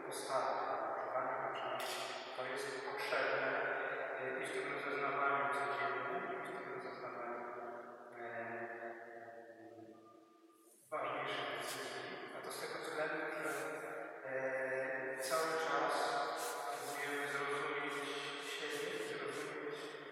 postawy, używanie narzędzi, to jest potrzebne i w tym zeznawaniu codziennym, i w tym zeznawaniu ważniejszych decyzji. A to z tego względu, że cały czas próbujemy zrozumieć siebie, zrozumieć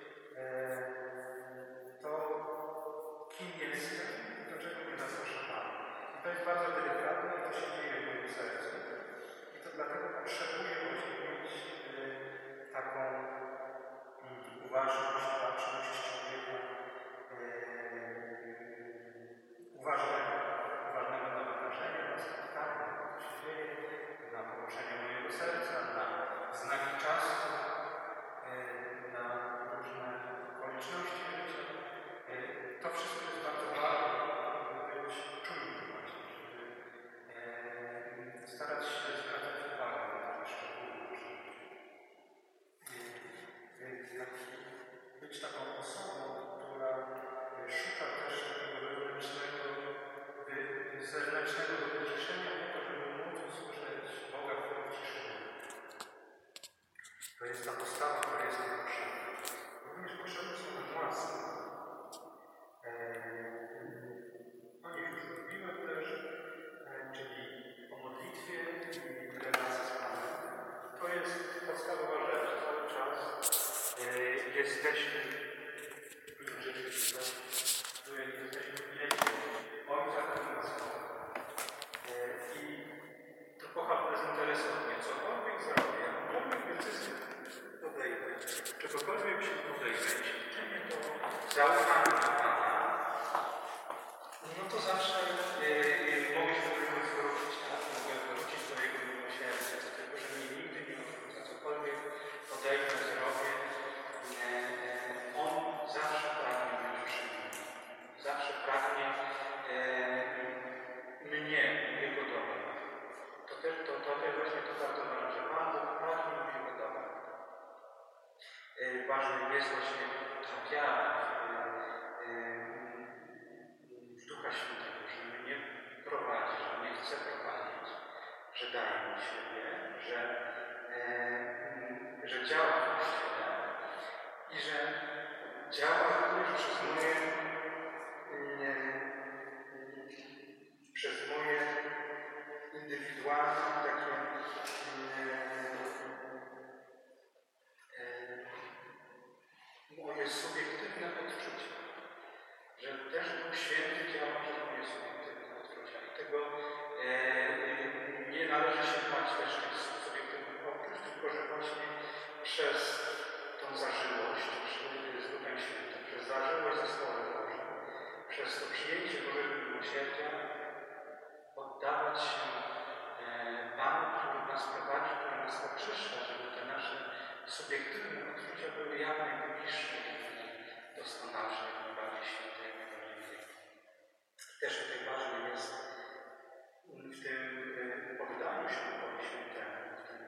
to, kim jestem i do czego mnie zapraszamy. I to jest bardzo delikatne, to się dzieje w moim sercu. I to dlatego potrzebuję właśnie mieć taką uważność, baczność człowieka uważnego na wydarzenia, na spotkania, na to, co się dzieje, na poruszenie mojego serca, na znaki czasu, na różne okoliczności życia. To wszystko jest bardzo ważne, żeby być czujnym właśnie, żeby starać się zwracać uwagę na te szczegóły. Być taką osobą, która szuka też takiego zewnętrznego wyciszenia po to, żeby móc usłyszeć Boga w tym ciszeniu. To jest ta postawa, która jest nam potrzebna. Również potrzebne są nam łaski. O nich już mówiłem też, czyli o modlitwie i relacji z Panem. To jest podstawowa rzecz. Cały czas jesteśmy Ojca, który nas kocha. I to kocha bezinteresownie. Cokolwiek zrobię, jakąkolwiek decyzję podejmę, czegokolwiek się podejmę, jeśli czynię to zaufanie do Pana, no to zawsze mogę się do niego zwrócić, tak? Mogę wrócić do Jego miłosierdzia, dlatego że mnie nigdy nie odrzuca. Cokolwiek podejmę, zrobię, On zawsze pragnie być przy mnie. Zawsze pragnie mnie, Jego dobra. To też właśnie to bardzo ważne, że Pan Bóg pragnie Jego dobra. Ważne jest właśnie ta wiara w Ducha Świętego, że mnie prowadzi, że mnie chce prowadzić, że daje mi siebie, że działa w Kościele i że działa również przez moje indywidualne takie moje subiektywne odczucia. Że też Duch Święty działa przez moje subiektywne odczucia. I tego nie należy się bać też tych subiektywnych odczuć, tylko że właśnie przez tą zażyłość z Duchem Świętym, przez zażyłość ze Słowem Bożym, przez to przyjęcie Bożego miłosierdzia oddawać się Panu, który nas prowadzi, który nas oczyszcza, żeby te nasze subiektywne odczucia były jak najbliższe, jak najdoskonalsze, jak najbardziej święte, jak najbardziej piękne. Też tutaj ważne jest w tym poddaniu się Duchowi Świętemu,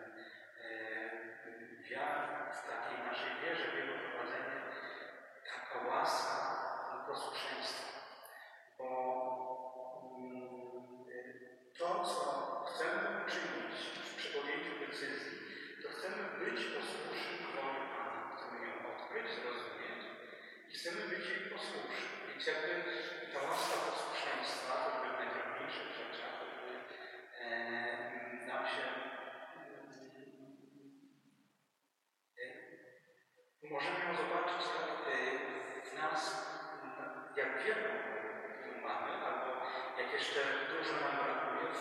w takiej naszej wierze, w Jego prowadzenie, taka łaska i posłuszeństwo. Bo to, co chcemy uczynić przy podjęciu decyzji, to chcemy być posłuszni woli Pana. Chcemy ją odkryć, zrozumieć i chcemy być jej posłuszni. Więc jakby ta łaska posłuszeństwa, choćby w najdrobniejszych rzeczach, choćby nam się możemy ją zobaczyć w nas, jak wiele mamy, albo jak jeszcze dużo nam brakuje w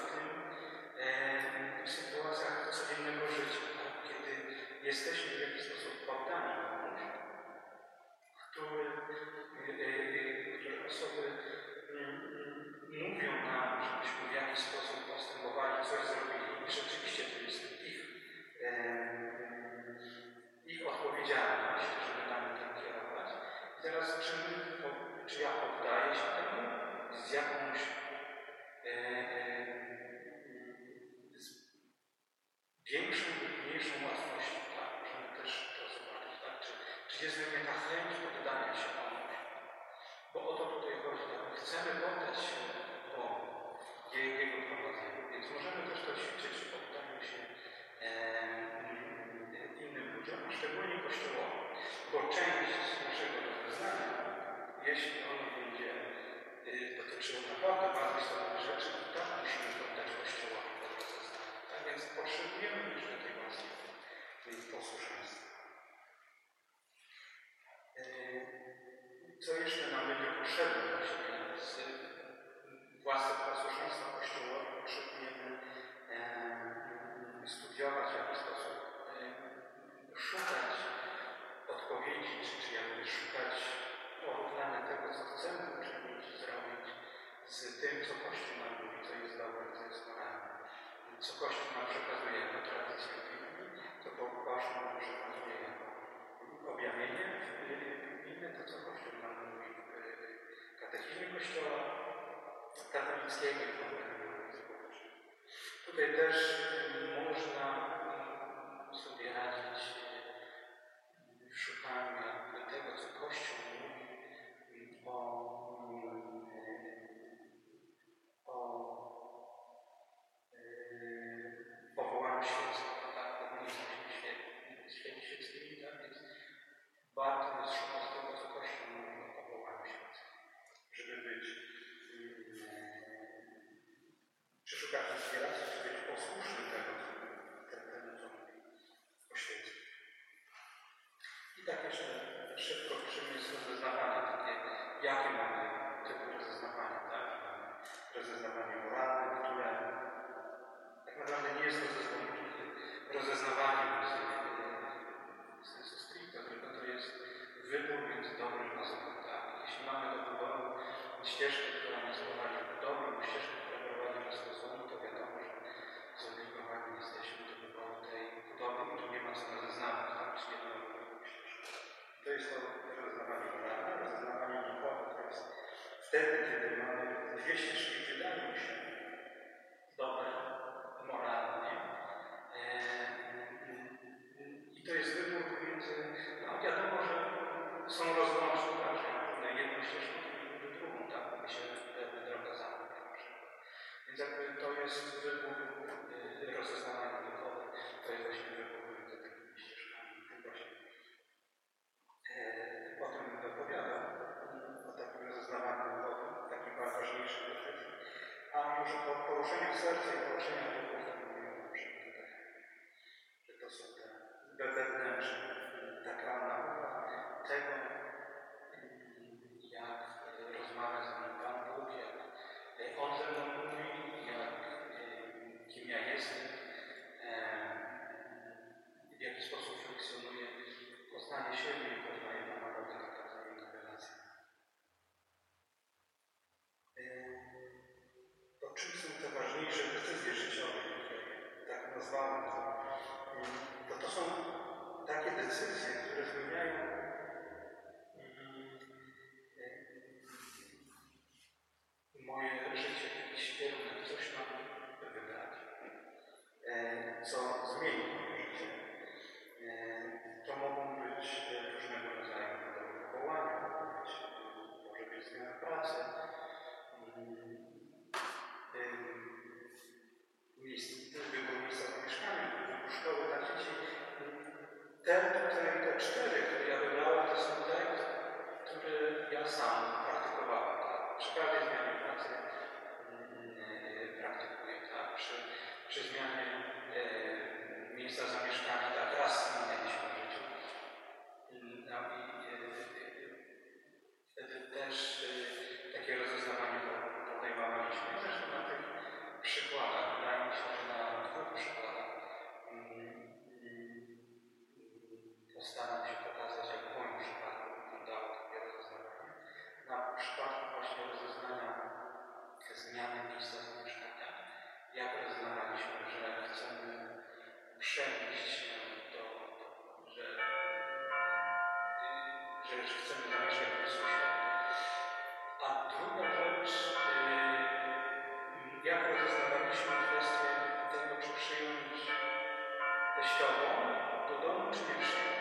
sytuacjach codziennego życia, tak? Kiedy jesteśmy w jakiś sposób poddani komuś, które osoby mówią nam, żebyśmy w jakiś sposób postępowali, coś zrobili. I rzeczywiście to jest ich odpowiedzialność, żeby nami tak kierować. I teraz czy ja poddaję się temu z jakąś z większą lub mniejszą łatwością, tak? Możemy Kościół nam przekazuje jako tradycję Biblii, to Kościół nam przekazuje jako objawienie biblijne, to co Kościół nam mówi w katechizmie Kościoła katolickiego i w konferencji społecznej. Tutaj też można sobie radzić w szukaniu tego, co Kościół mówi o powołaniu świeckim, tak? Bo my jesteśmy świeckimi, tak? Więc warto jest szukać tego, co Kościół mówi o powołaniu świeckim, żeby być czy szukać inspiracji, czy być posłusznym temu, co mówi o świecie. I tak jeszcze szybko, czym jest rozeznawanie takie, jakie mamy typy rozeznawania, tak? Mamy rozeznawanie moralne, które tak naprawdę nie jest rozeznawaniem w sensu stricte, tylko to jest wybór między dobrym a złym, tak? Jeśli mamy do wyboru ścieżkę, która nas prowadzi do dobrym, ścieżkę, która prowadzi nas do złym, to wiadomo, że zobligowani jesteśmy do wyboru tej dobrym i tu nie ma co rozeznawać, tak? Czyli jedną ścieżkę. To jest to rozeznawanie moralne, rozeznawanie duchowe, to jest wtedy, kiedy mamy dwie ścieżki, wydają się dobre, moralnie. I to jest wybór między, no wiadomo, że są rozłączne, tak, że na jedną ścieżkę i drugą, tak, by się wtedy droga zamknie. Więc jakby to jest wybór rozeznawania duchowe, to jest właśnie wybór między takimi ścieżkami. Tym właśnie o tym opowiadam, o takim rozeznawaniu duchowym, takim ważniejszym decyzji. A już o poruszeniu serca i poruszeniu duchów, tak mówiłem na przykład tutaj, że to są te wewnętrzne, taka nauka tego, jak rozmawia z nim Pan Bóg, jak On ze mną mówi, kim ja jestem, w jaki sposób funkcjonuje, poznanie siebie i poznanie Pana Boga, taka wzajemna relacja. To czym są te ważniejsze decyzje życiowe, które tak nazwałem, to są takie decyzje, które zmieniają moje życie w jakiś kierunek, coś mam wybrać, co zmieni moje życie. To mogą być różnego rodzaju powołania, może być zmiana pracy, wybór miejsca zamieszkania, wybór szkoły dla dzieci. Te cztery, które ja wybrałem, to są te, które ja sam praktykowałem. Tak? Przy każdej zmianie pracy praktykuję. Tak? Przy zmianie miejsca zamieszkania, tak? Raz zmienialiśmy w życiu. No i wtedy też takie rozeznawanie podejmowaliśmy. Zresztą na tych przykładach, wydaje mi się, że na dwóch przykładach postaram się pokazać, jak w moim przypadku wyglądało takie rozeznawanie. Na przypadku właśnie rozeznania zmiany miejsca zamieszkania, jak rozeznawaliśmy, że chcemy przenieść się że chcemy zamieszkać w Jezusie. A druga rzecz, jak rozeznawaliśmy kwestię tego, czy przyjąć teściową do domu, czy nie przyjąć.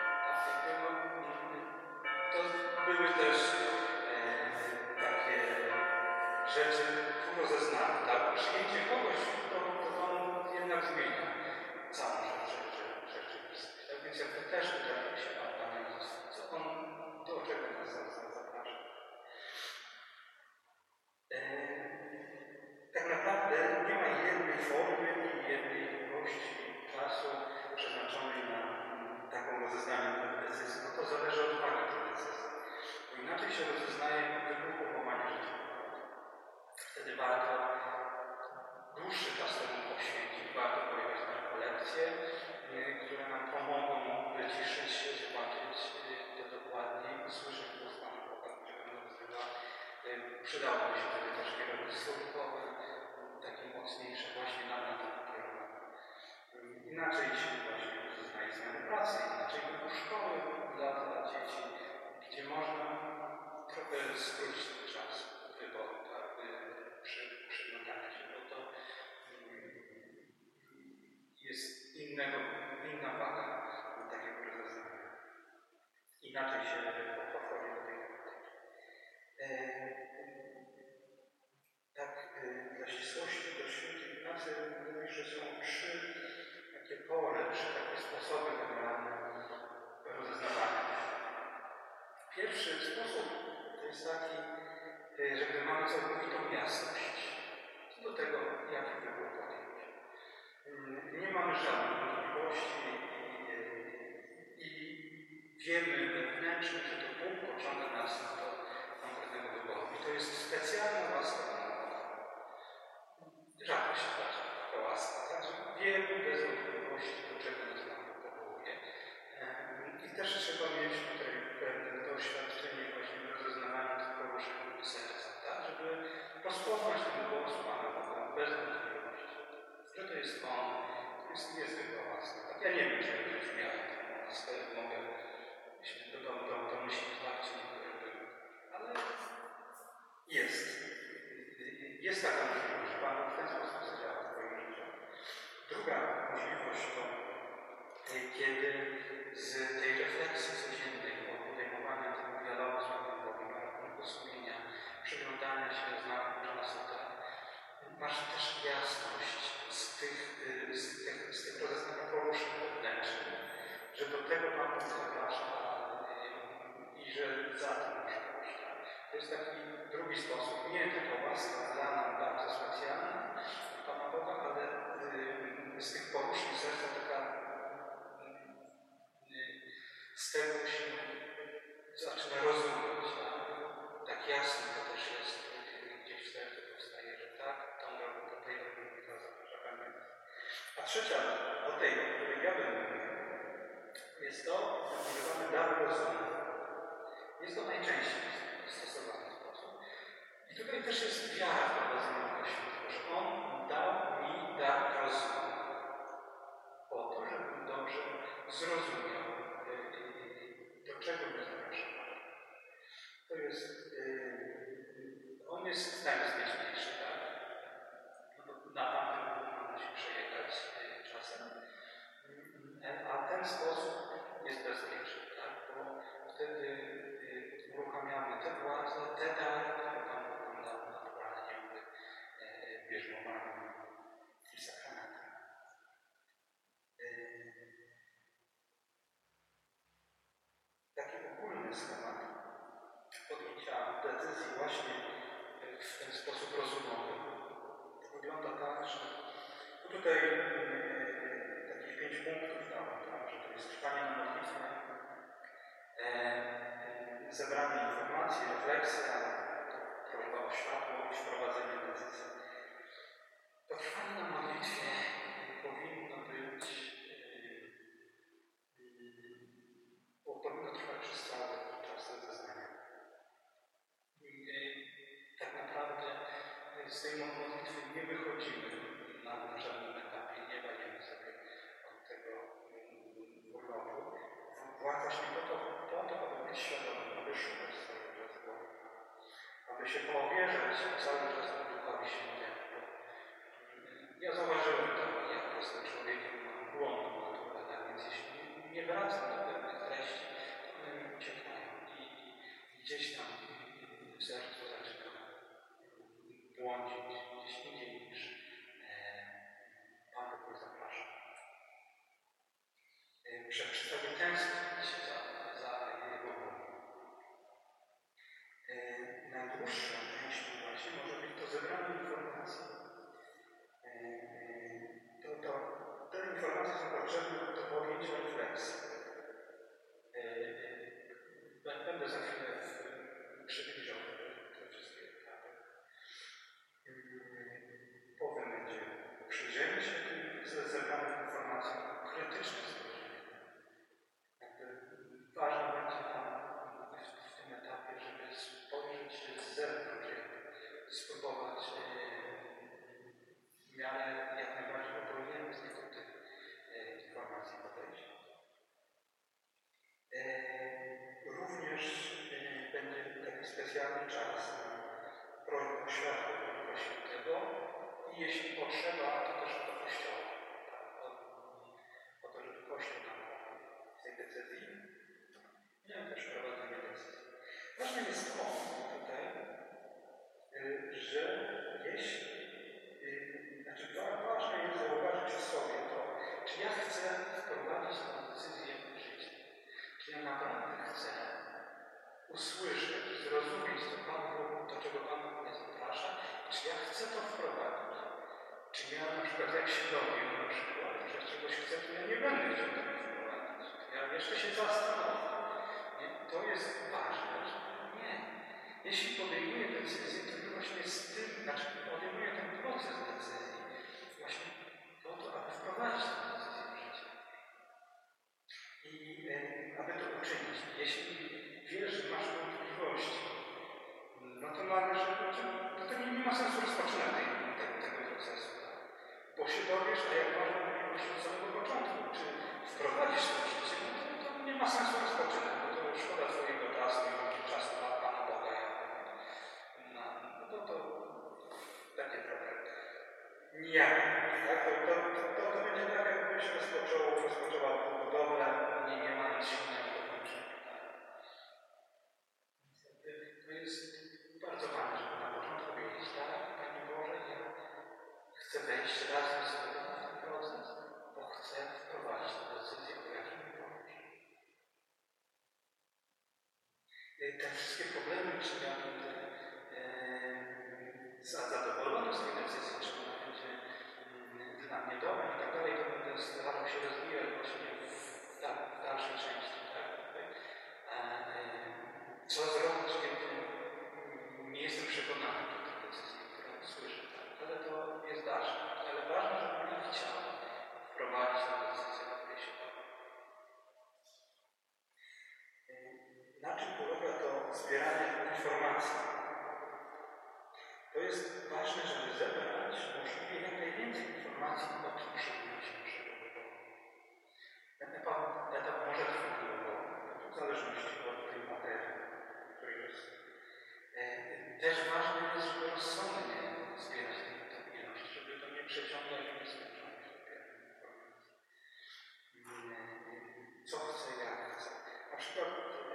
To były też takie rzeczy rozeznane. Tak? Przyjęcie kogoś do domu jednak zmienia całą rzeczywistość. Tak więc jakby też tutaj się Pan Jezus, co On, do czego nas zaprasza. Tak naprawdę nie ma jednej formy i jednej długości czasu przeznaczonej na taką rozeznanie decyzji, bo to zależy od wagi tej decyzji. Bo inaczej się rozeznaje wybór powołania życiowego. Wtedy warto dłuższy czas temu poświęcić, warto pojechać na rekolekcje, które nam pomogą wyciszyć się, zobaczyć to dokładnie i usłyszeć głos Pana Boga, którego nam wzywa. Przydałoby się wtedy też kierownictwo duchowe, takie mocniejsze właśnie nam na tym kierunku. inaczej się właśnie rozeznaje zmiany pracy, inaczej do szkoły dla dzieci, gdzie można trochę skrócić ten czas wyboru, tak, przyglądania się, bo to jest inna waga takiego rozeznania. Inaczej się podchodzi do tej tematyki. Tak, dla ścisłości do świętej Ignacy mówię, że są 3 takie pory, 3 takie sposoby generalne rozeznawania. Pierwszy sposób to jest taki, że gdy mamy całkowitą jasność co do tego, jaki wybór podjąć. Nie mamy żadnych wątpliwości i wiemy wewnętrznie, że to Bóg pociąga nas do konkretnego wyboru. I to jest specjalna łaska Pana Boga. Rzadko się zdarza taka łaska, tak? Że wiemy bez wątpliwości, do czego nas Pan Bóg powołuje. I też trzeba mieć tutaj pewne doświadczenie właśnie w rozeznawaniu tych poruszeń serca, tak? Żeby rozpoznać ten głos Pana Boga bez wątpliwości. Że to jest On, to jest tylko łaska. Tak? Ja nie wiem, czy ja już miałem tę łaskę, mogę się domyślić bardziej, ale jest taka możliwość, że Pan w ten sposób zadziała w Twoim życiu. Druga możliwość to, kiedy z tej refleksji codziennej, podejmowania tego dialogu z Panem Bogiem, rachunku sumienia, przyglądania się znakom czasu, tak, masz też jasność z tych rozeznanych poruszeń wewnętrznych, że do tego Pan Bóg zaprasza i że za tym masz pójść. To jest taki drugi sposób, nie taka łaska dla nam bardzo specjalna Pana Boga, ale z tych poruszeń serca taka z tego się zaczyna rozumieć. Tak jasno to też jest, gdzieś w sercu powstaje, że tak, tą drogą do tej drogi to zaprasza Pan Bóg. A trzecia, o której ja bym mówił, jest to, że używamy daru rozumu. Jest to najczęściej stosowany sposób. I tutaj też jest wiara w prowadzenie Ducha Świętego, że On dał mi dar rozumu. Po to, żebym dobrze zrozumiał, do czego mnie zaprasza. To jest, on jest najbezpieczniejszy, tak? Na tamtym można się przejechać czasem. A ten sposób jest bezpieczny, tak? Bo wtedy uruchamiamy tę władzę, te dary, które Pan Bóg nam dał naturalnie w bierzmowaniu i sakramentach. Taki ogólny schemat podjęcia decyzji właśnie w ten sposób rozumowy wygląda tak, że tutaj takich 5 punktów dałem, tak, że to jest trwanie na modlitwę, zebranie informacji, refleksja, prośba o światłość, wprowadzenie decyzji. To trwanie na modlitwie powinno trwać przez cały czas rozeznania. Tak naprawdę z tej modlitwy nie wychodzimy na żadnym etapie, nie dajemy sobie od tego urlopu. Właśnie po to, aby być świadomym, aby szukać cały czas Boga, aby się powierzać cały czas Duchowi Świętemu. Ja zauważyłem to, jak jestem człowiekiem, mam błąd naturalny, więc jeśli nie wracam do pewnych treści, to one mi uciekają i gdzieś tam w sercu zaczynam błądzić, gdzieś indziej niż Pan Bóg zaprasza. Przestawię tęsknić za Jego wolą. Najdłuższą częścią właśnie może być to zebranie informacji. ważne jest to tutaj, że jeśli, ważne jest zauważyć w sobie to, czy ja chcę wprowadzić tę decyzję w życie. Czy ja naprawdę chcę usłyszeć, zrozumieć to, czego Pan mnie zaprasza, czy ja chcę to wprowadzić. Czy ja na przykład jak się dowiem na przykład, że czegoś chcę, to ja nie będę chciał tego wprowadzić. Ja jeszcze się zastanowię. To jest ważne, że nie. Jeśli podejmuję decyzję, to właśnie z tym, podejmuję ten proces decyzji właśnie po to, aby wprowadzić tę decyzję w życie. I aby to uczynić. Jeśli wiesz, że masz wątpliwości, no to należy, to nie ma sensu rozpoczynać tego procesu. Bo się dowiesz, a jak masz wątpliwości od samego początku, czy wprowadzisz to w życie, no to nie ma sensu rozpoczynać, bo to szkoda swojego czasu i czasu dla Pana Boga. No to takie trochę nijako. Tak? To będzie tak, jakbyś rozpoczęła budowlę, nie ma nic silnego do kończenia. To jest bardzo ważne, żeby na początku wiedzieć, tak, Panie Boże, ja chcę wejść razem z Tobą w ten proces, bo chcę wprowadzić tę decyzję, o jakiej mi powiesz. Te wszystkie problemy, czy ja będę zadowolony z tej decyzji, czy ona będzie dla mnie dobra i tak dalej, to będę starał się rozwijać właśnie w dalszej części. Tak? Co zrobić, kiedy nie jestem przekonany do tej decyzji, którą słyszę. Tak? Ale to jest dalsze. Ale ważne, żebym ja chciał wprowadzić tę decyzję, o której się powiem. Na czym polega to zbieranie informacji? To jest ważne, żeby zebrać możliwie jak najwięcej informacji o tym przedmiocie naszego wyboru. Ten etap może trwać długo, w zależności od tej materii, której jest. Też ważne jest, żeby rozsądnie zbierać tę ilość, żeby to nie przeciągać w nieskończoność zbierania informacji. Co chcę, jak chcę. Na przykład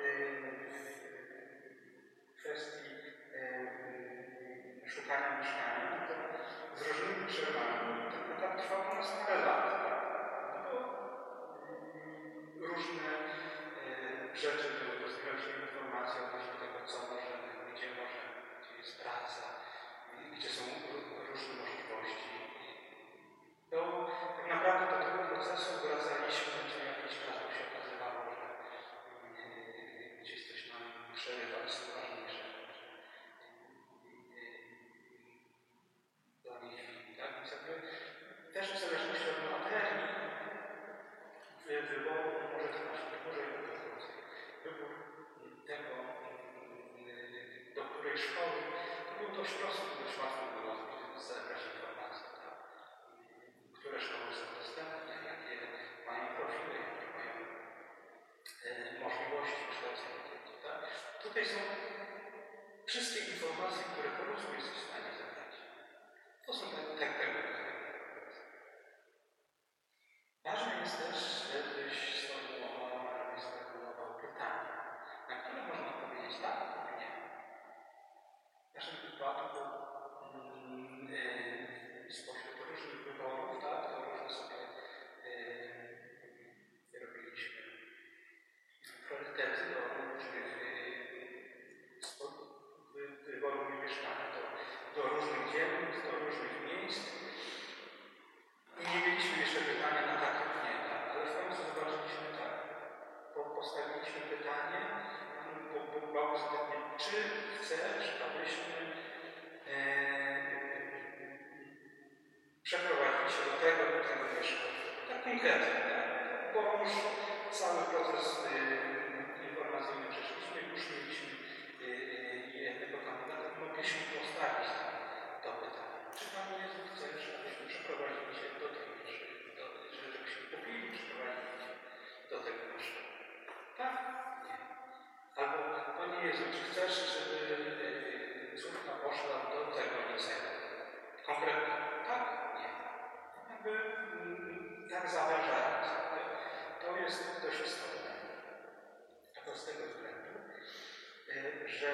w kwestii szukania mieszkania, to z różnymi przerwami ten etap trwał u nas parę lat. Tak? No bo różne rzeczy były do zbierania informacji odnośnie tego, co możemy, gdzie jest praca, gdzie są różne możliwości. To tak naprawdę do tego procesu wracaliśmy co jakiś czas, bo się okazywało, że gdzieś coś nam przerywa, są ważniejsze rzeczy. Też w zależności od materii wyboru może trwać dłużej lub krócej. Wybór tego, do której szkoły, to był dość prosty, dość łatwo było zebrać informacje, tak? Które szkoły są dostępne, jakie mają profile, jakie mają możliwości kształcenia dzieci. Tak? Tutaj są wszystkie informacje, które po ludzku jesteś w stanie zebrać. To są tego rodzaju. Ważne jest też, żebyś sformułował pytania, na które można powiedzieć tak lub nie. W naszym wypadku spośród różnych wyborów, tak, to różne sobie robiliśmy priorytety do różnych wyborów mieszkania, do różnych dzielnic, do różnych miejsc. I nie mieliśmy jeszcze pytania na tak lub nie, tak? Ale w końcu zobaczyliśmy tak. Postawiliśmy pytanie, czy chcesz, abyśmy przeprowadzić się do tego mieszkania. Tak konkretnie, tak? Bo już cały proces informacyjny przeszliśmy, już mieliśmy jednego kandydata, mogliśmy postawić to pytanie. Czy Pan Jezu chcesz, abyśmy przeprowadzili się do tej żebyśmy kupili, przeprowadzili się do tego mieszkania? Tak? Nie. Albo Panie Jezu, czy chcesz, żeby córka poszła do tego liceum? Konkretnie. Tak? Nie. Jakby tak zawężając. To jest dość istotne. A to z tego względu, że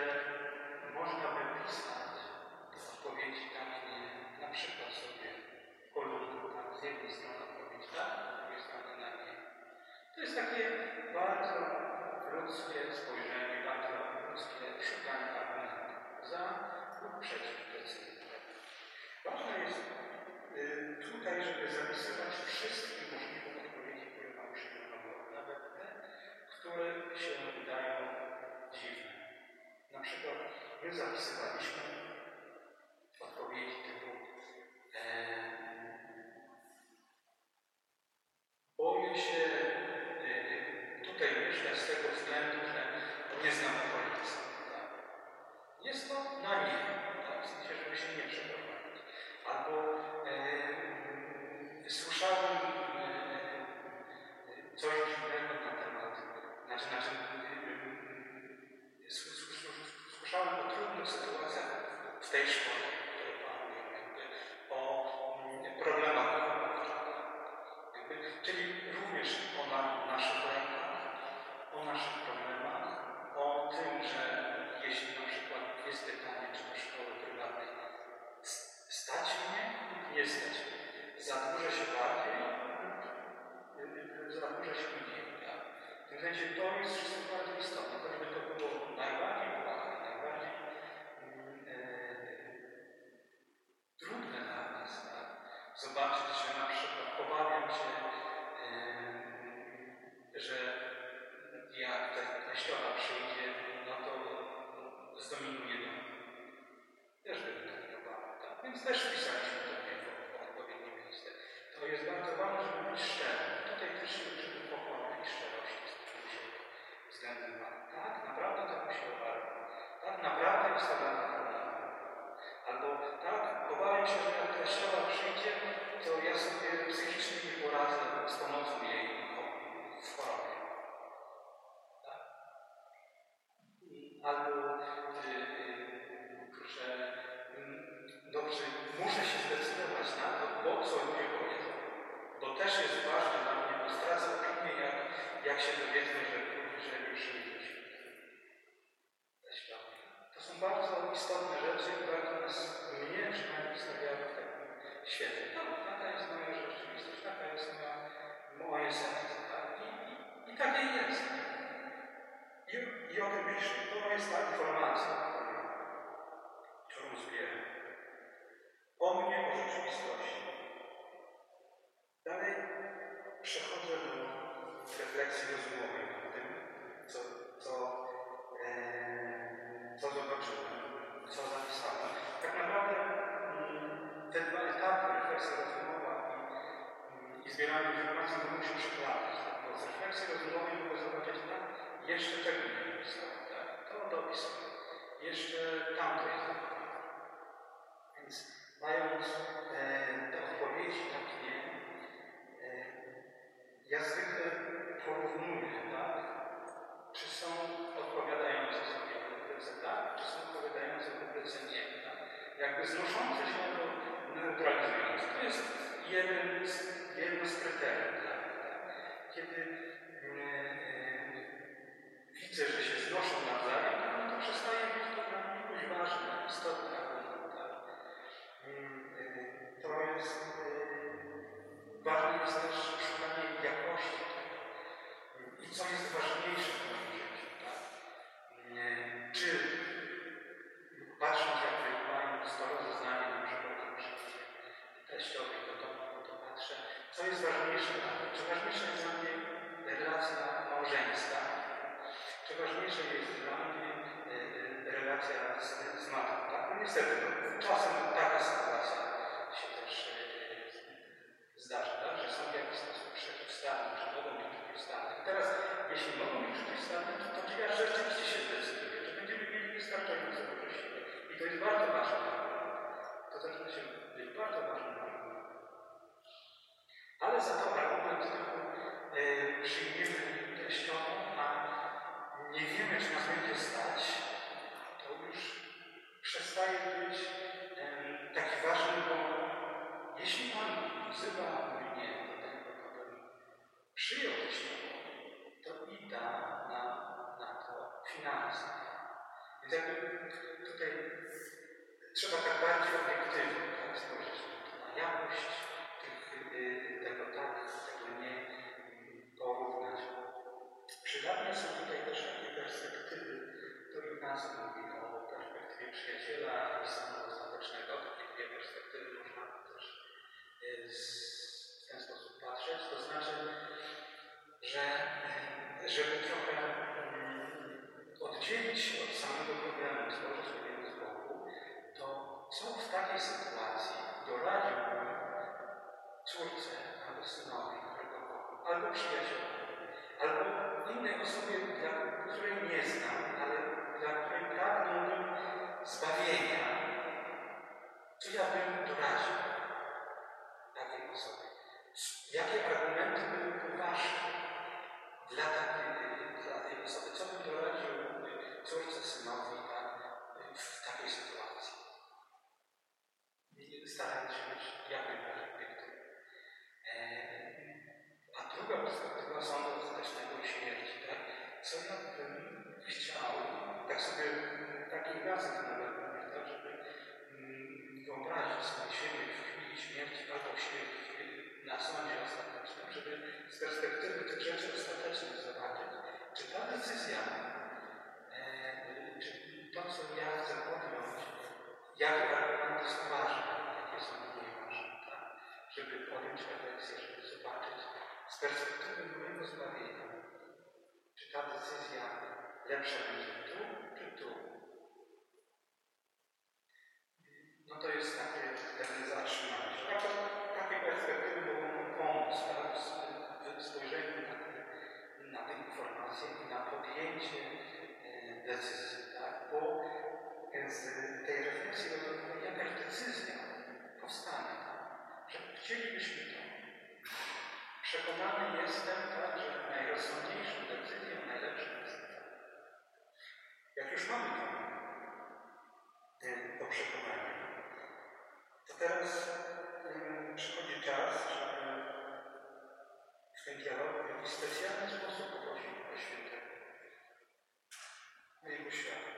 tak? Z drugiej strony na nie. To jest takie bardzo ludzkie spojrzenie, bardzo ludzkie szukanie argumentów za lub przeciw decyzji. Ważne jest tutaj, żeby zapisywać wszystkie możliwe odpowiedzi, które nam przyjdą, nawet te, które się wydają dziwne. Na przykład my zapisywaliśmy odpowiedzi typu boję się tutaj myślę z tego względu, że nie znam okolicy. Tak? Jest to na nie, tak? W sensie, żeby się nie przeprowadzić. Albo słyszałem coś dziwnego na temat, słyszałem o trudnych sytuacjach w tej szkole, które panują, o problemach wychowawczych. Czyli również o naszych lękach, o naszych problemach, o tym, że jeśli na przykład jest pytanie, czy do szkoły prywatnej stać mnie, nie stać mnie. Zadłużę się bardziej, zadłużę się mniej. Tak? W tym sensie to jest wszystko bardzo istotne, choćby to było najbardziej ważne, najbardziej trudne dla nas. Tak? Zobaczyć, że na przykład obawiam się, że jak teściowa przyjdzie, no to zdominuje dom. Też były takie obawy. Tak? Więc też wpisaliśmy to w odpowiednie miejsce. To jest bardzo ważne, żeby być szczerym. Tutaj też się uczymy pokory i szczerości względem Pana. Tak, naprawdę tak mi się obawiam. Tak, naprawdę jest to dla mnie problem. Albo tak, obawiam się, że jak teściowa przyjdzie, to ja sobie psychicznie nie poradzę z pomocą jej w chorobie. Tak? Albo że dobrze, muszę się zdecydować na to, bo co ludzie powiedzą. Bo też jest ważne dla mnie, bo stracę opinię, jak się dowiedzą, że już teściowie. To są bardzo istotne rzeczy i bardzo mnie przynajmniej stawiają w takim świetle. No, taka jest moja rzeczywistość, taka jest moje serce. Tak? I takie jest. I o tym piszę. To jest ta informacja, którą zbieram. O mnie, o rzeczywistości. Dalej przechodzę do refleksji rozumowej nad tym, co zobaczyłem, co zapisałem. Tak naprawdę te dwa etapy, refleksja rozumowa i zbieranie informacji, mogą się przekładać. Bo z refleksji rozumowej mogę zobaczyć, tak, jeszcze czego nie napisałem, tak, to dopisuję. Jeszcze tamto jest dopisane. Więc mając te odpowiedzi takie, ja zwykle porównuję, tak, czy są odpowiadające sobie w rubryce tak, czy są odpowiadające w rubryce nie. Tak? Jakby znoszące się albo neutralizujące. To jest jedno z kryteriów. Tak? Kiedy widzę, że się znoszą nawzajem, no to przestaje być to dla mnie jakoś ważne, istotne. Tak? To jest ważne jest też szukanie jakości tego. I co jest ważniejsze w moim życiu. Tak? Czy patrząc, jak wyglądają stare zeznania, na przykład teściowej, to patrzę, co jest ważniejsze dla mnie. Czy ważniejsza jest dla mnie relacja małżeńska? Czy ważniejsza jest dla mnie relacja z matką? Tak? No niestety, czasem taka sytuacja się też zdarza, tak? Że są w jakiś sposób przeciwstawne, czy mogą być przeciwstawne. I teraz, jeśli mogą być przeciwstawne, to czy ja rzeczywiście się decyduję, czy będziemy mieli wystarczająco dużo siły. I to jest bardzo ważne. To zaczyna się być bardzo ważne. Ale za to argument typu przyjmiemy teściową, a nie wiemy, czy nas będzie stać, to już przestaje być taki ważny, bo jeśli Pan wzywa mnie do tego, abym przyjął teściową, to i da na to finanse. Więc jakby tutaj trzeba tak bardziej obiektywnie spojrzeć na jakość tego, tak, wielbiciela i sądu ostatecznego, takie dwie perspektywy można też w ten sposób patrzeć, to znaczy, że żeby trochę oddzielić się od samego problemu, stworzyć pewien spokój, to co w takiej sytuacji doradziłbym córce albo synowi, którego kocham, albo przyjacielowi, albo innej osobie, której nie znam, ale dla której pragnąłbym zbawienia. Co ja bym doradził takiej osobie? Jakie argumenty były poważne dla tej osoby? Co bym doradził córce, synowi w takiej sytuacji? Starając się być jak najbardziej obiektywny. A druga perspektywa sądu ostatecznego i śmierci, tak? Co ja bym chciał, tak sobie taki język nawet tak, żeby wyobrazić sobie siebie w chwili śmierci albo śmierci na sądzie ostatecznym, żeby z perspektywy tych rzeczy ostatecznych zobaczyć, czy ta decyzja, czy to, co ja chcę podjąć, jakie argumenty są ważne, jakie są mniej ważne, tak? Żeby podjąć refleksję, żeby zobaczyć z perspektywy mojego zbawienia, czy ta decyzja lepsza będzie tu, czy tu. No to jest takie zatrzymanie się. Takie perspektywy mogą nam pomóc w spojrzeniu na te informacje i na podjęcie decyzji, tak? Bo z tej refleksji jakaś decyzja powstanie, tak? Że chcielibyśmy to. Przekonany jestem, tak, że najrozsądniejszą decyzją, najlepszą jest ta. Jak już mamy to przekonanie, to teraz przychodzi czas, żeby w tym dialogu w jakiś specjalny sposób poprosić o świętego, o Jego światło.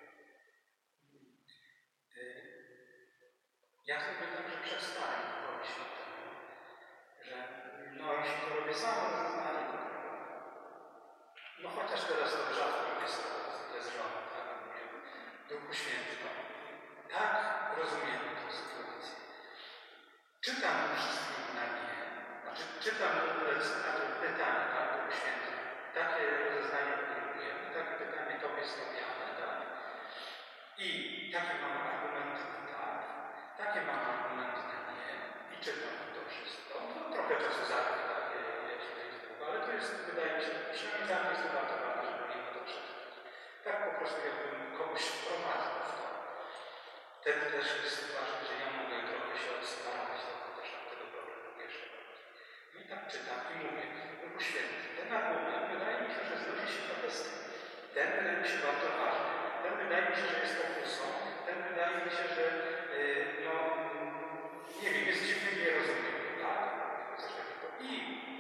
Ja sobie także przestaję robić świętego, że jeśli to robię sam, to zeznanie do tego. No chociaż teraz to rzadko jest z żoną, tak? Mówię, Duchu Święty, tak rozumiemy tę sytuację. Czytam wszystkim na nie, znaczy czytam pytanie, tak, Duchu Święty. Takie rozeznanie podejmujemy, takie pytanie Tobie stawiamy, tak? I takie mamy argumenty na tak, takie mamy argumenty na nie i czytam to wszystko. No, trochę czasu zajmie, tak, jeśli to jest długo, ale to jest, wydaje mi się, przynajmniej dla mnie jest to bardzo ważne, żeby mimo to przeczytać. Tak po prostu jakbym kogoś wprowadzał w to. Wtedy też jest ważne, że ja mogę trochę się odseparować też od tego problemu jeszcze bardziej. No i tak czytam i mówię, Duchu Święty, ten argument wydaje mi się, że zgodzi się trochę z tym. Ten wydaje mi się bardzo ważny. Ten wydaje mi się, że jest pokusą. Ten wydaje mi się, że nie wiem, jest dziwnym nierozumieniem, tak? Coś takiego. I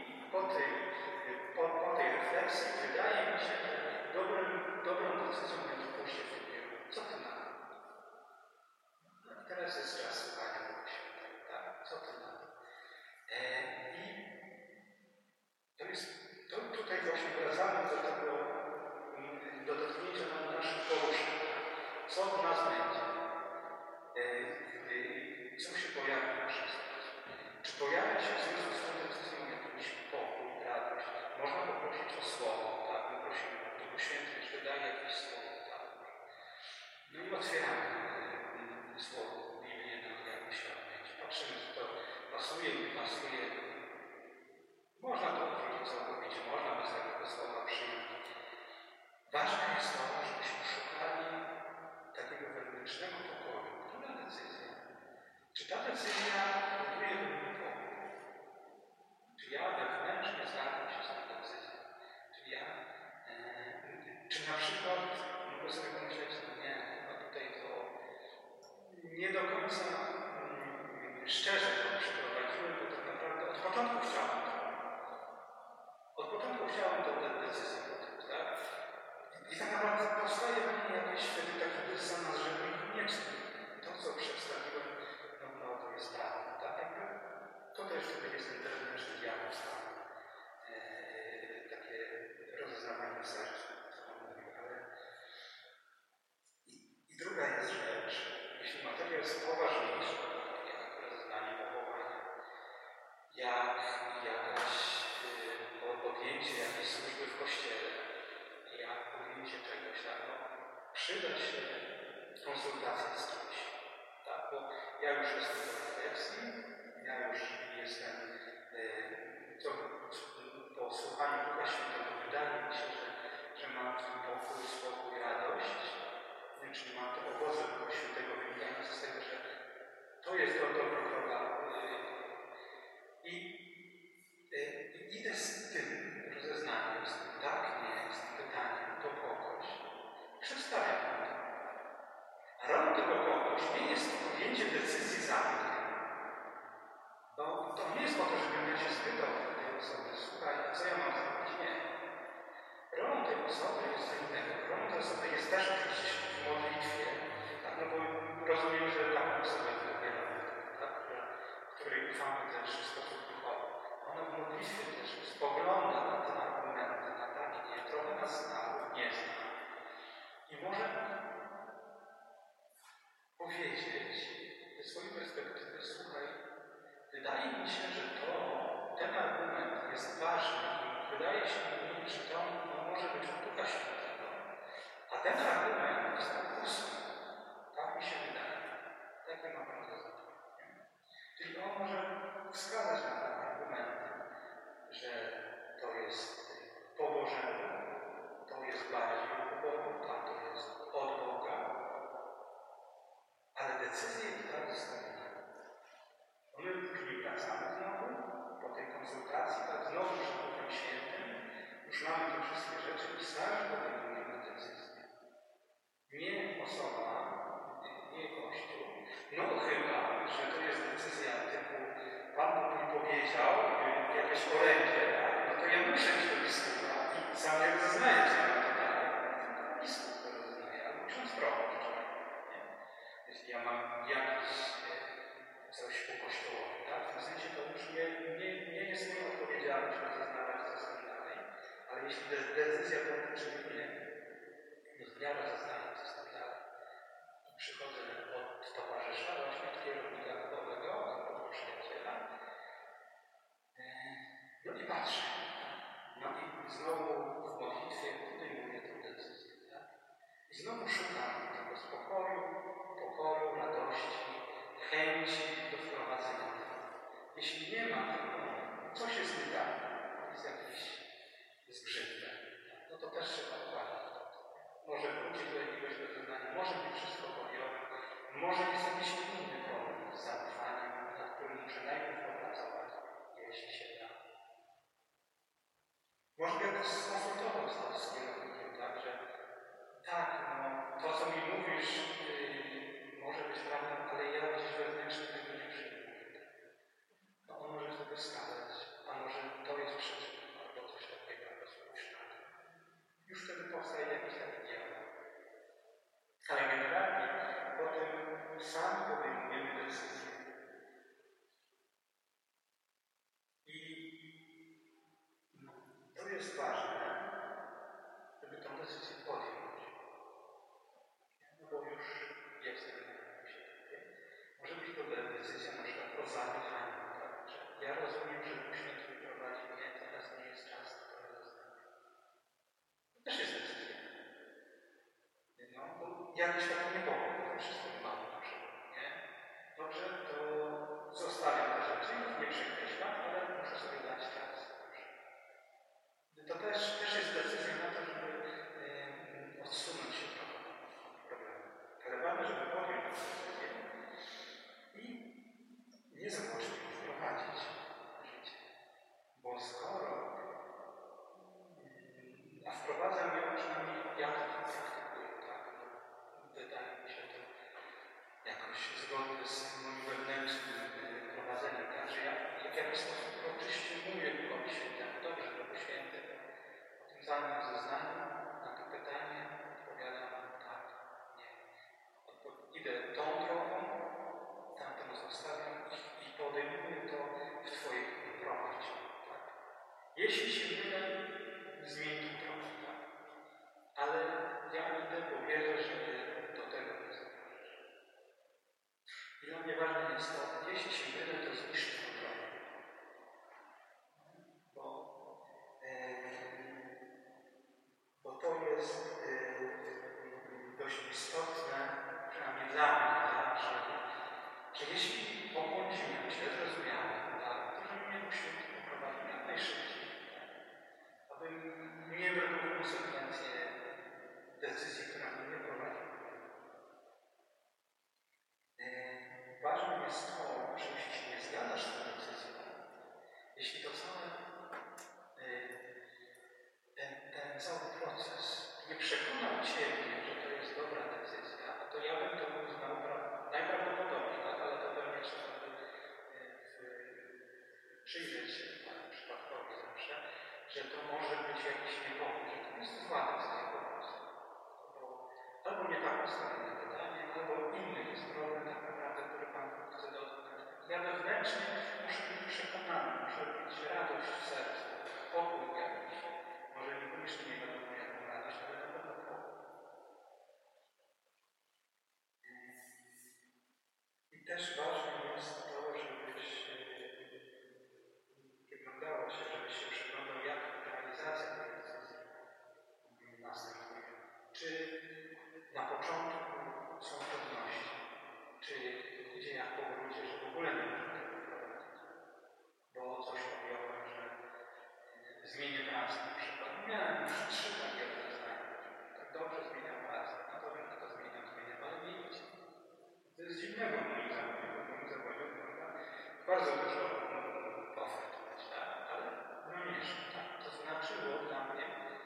po tej refleksji wydaje mi się, że dobrą decyzją będzie pójście w tym kierunku. Co ty na to? No i teraz jest czas słuchania Boga Świętego, tak? Co ty na to? I to jest, tutaj właśnie wracamy do dotknięcia naszych poruszeń. Co w nas będzie? Co się pojawi w naszym sercu? Czy pojawi się w związku z tą decyzją jakiś pokój, radość? Można poprosić o słowo. konfrontację z kimś. Tak? Bo ja już jestem w refleksji, ja już jestem po słuchaniu Ducha Świętego wydaje mi się, że mam w tym pokój, spokój, radość, czyli mam te owoce Ducha Świętego wynikające z tego, że to jest dobra droga. I idę z tym rozeznaniem, z tym tak, nie, z tym pytaniem do kogoś. Przedstawiam mu to. A rolą tego kogoś nie jest podjęcie decyzji za mnie. Bo to nie jest po to, żebym ja się spytał tej osoby, słuchaj, a co ja mam zrobić? Nie. Rolą tej osoby jest co innego. Rolą tej osoby jest też oczywiście w modlitwie, tak? No bo rozumiem, że taką osobę wybieramy, tak? Której ufamy też w sposób duchowy. Ona w modlitwie też spogląda na te argumenty, na tak i nie, trochę nas zna lub nie zna. I może powiedzieć ze swojej perspektywy, słuchaj, wydaje mi się, że ten argument jest ważny i wydaje się mi, że to może być od Ducha Świętego. A ten argument jest pokusem. Tak mi się wydaje. Takie ma Pan rozumienie. Czyli on może wskazać na te argumenty, że to jest po Bożemu, to jest bardziej po Bogu, a to jest od Boga. Ale decyzję i tak zostawimy. My później wracamy znowu, po tej konsultacji, tak znowu z Duchem Świętym, już mamy te wszystkie rzeczy i sami podejmujemy decyzję. Nie osoba, nie Kościół. No chyba, że to jest decyzja typu Pan Bóg mi powiedział, jakieś orędzie, tak? No to ja muszę iść do biskupa i sam nie rozeznaję, co ja to daję. Tylko biskup to rozeznaje, albo ksiądz proboszcz. Jeśli ja mam jakiś coś po Kościołowi, tak? W tym sensie to już nie jest moja odpowiedzialność rozeznawać zasady dalej, ale jeśli decyzja dotyczy mnie, niech ja rozeznaję zasady dalej i przychodzę od towarzysza, właśnie od kierownika duchowego, od przyjaciela, no i patrzę. No i znowu w modlitwie podejmuję tę decyzję, tak? I znowu szukam tego spokoju, pokoju, radości, chęci do wprowadzenia tego. Jeśli nie ma tego, coś jest nie tak, jest jakieś zgrzytne, no to też trzeba uważać. Może wrócić do jakiegoś rozeznania, może być wszystko bojowe, może jest jakiś inny problem z zaufaniem, nad którym muszę najpierw popracować, jeśli się da. Może jakoś skonsultował z kierownikiem, tak, że tak, no, to co mi mówisz, może być prawdą, ale ja gdzieś wewnętrznie tego nie przyjmuję. No on może sobie wskazać, a może to jest przyczyn, albo coś takiego, albo spójrz na to. Już wtedy powstaje jakiś taki dialog. Ale generalnie potem sami podejmujemy decyzję. I to jest ważne, żeby tę decyzję podjąć. No bo już jest tego świecie. Może być to decyzja na przykład o zadychaniu. Tak? Ja rozumiem, że Bóg Święty prowadzi mnie, teraz nie jest czas na to rozeznanie. To też jest decyzja. No, bo jakiś taki niepokój w tym wszystkim mam na przykład, nie? Dobrze, to zostawiam te rzeczy, nie przekreślam, ale muszę sobie dać czas. To też jest decyzja na to, żeby odsunąć się trochę od problemu. Ale ważne, żeby podjąć tę decyzję i nie zobaczyć ją wprowadzić w życie. Bo skoro a wprowadzam ją, przynajmniej ja to praktykuję, tak? No, wydaje mi się to jakoś zgodne z moim wewnętrznym prowadzeniem. Także ja w jakiś sposób oczyścimuję Duchowi Świętemu. Dobrze, Duchu Święty, o tym samym zeznaniu na to pytanie odpowiadam tak, nie. Idę tą drogą, tamtą zostawiam i podejmuję to w Twojej prowadź. Tak? Jeśli się mylę, zmień tą drogę, tak? Ale ja idę po wierze, że do tego nie zapraszasz. I dla mnie ważne jest to, jeśli się mylę, to zniszcz tą drogę. Bo to jest dość istotne, przynajmniej dla że to może być jakiś niepokój, że to jest zła decyzja po prostu. Albo nie tak ustawione pytanie, albo inny jest problem tak naprawdę, który Pan chce dotknąć. Ja wewnętrznie muszę być przekonany, muszę mieć radość w sercu, pokój jakiś. Może niekoniecznie nie będę miał jaką radość, ale na pewno pokój. I też ważne jest to, żebyś wyglądało się, żebyś się przyglądał, jak realizacja tej decyzji następuje. Czy na początku są trudności, czy idzie jak po grudzie, że w ogóle nie można tego wprowadzić. Bo coś mówiłem, że zmienię pracę na przykład. Miałem już 3 takie rozwiązania. Tak dobrze zmieniam pracę. No to wiem, to zmieniam, ale nie idzie. To jest dziwnego w moim zawodzie, prawda? Bardzo dużo ofert myślałem, ale no nie, tak. To znaczyło dla mnie,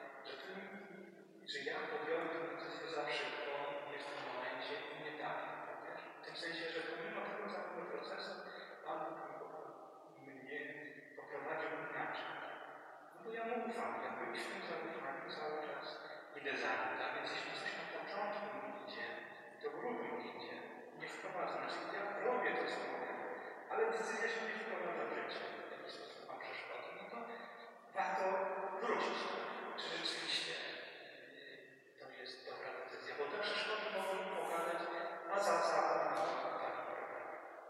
że ja podjąłem tę decyzję za szybko, nie w tym momencie i nie tak. W tym sensie, że pomimo tego całego procesu Pan mnie poprowadził inaczej. No bo ja mu ufam, jakby w tym zaufaniu cały czas idę za nim. Tak? Więc jeśli coś na początku mi idzie, to grubo mi idzie, nie wprowadzam. Znaczy ja robię to, co mówię, ale decyzja się nie wprowadza w życie, w jakiś sposób ma przeszkody. No to warto wrócić. Czy rzeczywiście to jest dobra decyzja, bo te przeszkody mogą pokazać, a za co taki problem.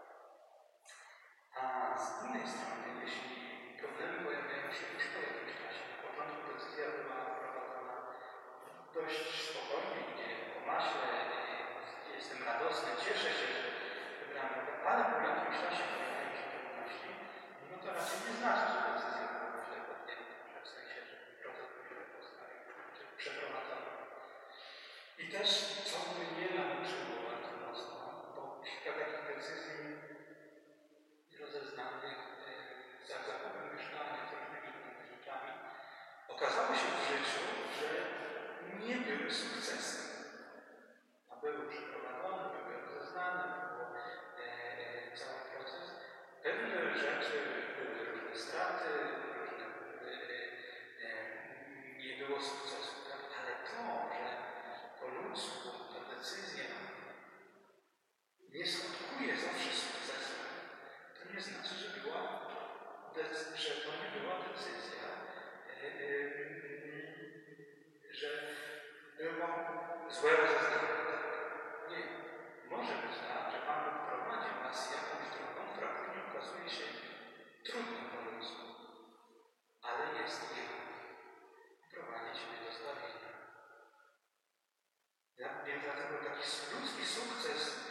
A z innej strony, jeśli problemy pojawiają się już po jakimś czasie, na początku decyzja była wprowadzona dość spokojnie, idzie po maśle, jestem radosny, cieszę się, że wybrałem, ale po jakimś czasie pojawiają się trudności, no to raczej nie znaczy, że decyzja była źle podjęta, w sensie, że proces był źle postawiony, czy przeprowadzony. I też, co mnie nauczyło bardzo mocno, bo kilka takich decyzji rozeznanych za zakupem mieszkania z różnymi innymi rzeczami okazało się w życiu, że nie były sukcesem. A były przeprowadzone, były rozeznane, był cały proces. Pewne rzeczy były różne straty, nie było sukcesu. Tak? Ale to, że po ludzku ta decyzja nie skutkuje zawsze sukcesem, to nie znaczy, że to nie była decyzja, że było złe rozeznanie. Nie. Może być tak, że Pan Bóg prowadzi nas jakąś drogą, która później okazuje się trudna po ludzku, ale jest Jego. Prowadzi Ciebie do zbawienia. Więc dlatego taki ludzki sukces